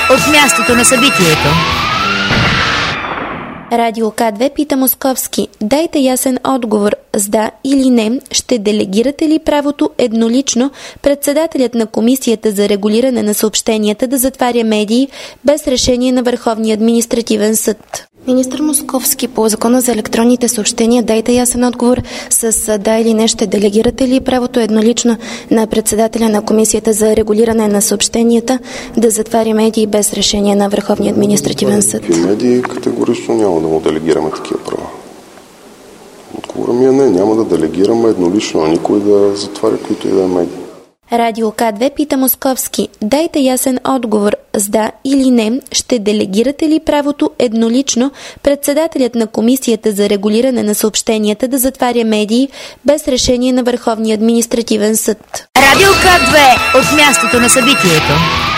от мястото на събитието. Радио К2 пита Московски. Дайте ясен отговор с да или не. Ще делегирате ли правото еднолично председателят на Комисията за регулиране на съобщенията да затваря медии без решение на Върховния административен съд? Министър Московски, по закона за електронните съобщения, дайте ясен отговор с да или не. Ще делегирате ли правото еднолично на председателя на Комисията за регулиране на съобщенията да затваря медии без решение на Върховния административен съд? Медии категорично няма да му делегираме такива права. Отговорът ми е не, няма да делегираме еднолично, а никой да затваря които и да е медии. Радио К2 пита Московски. Дайте ясен отговор с да или не. Ще делегирате ли правото еднолично председателят на Комисията за регулиране на съобщенията да затваря медии без решение на Върховния административен съд? Радио К2 от мястото на събитието.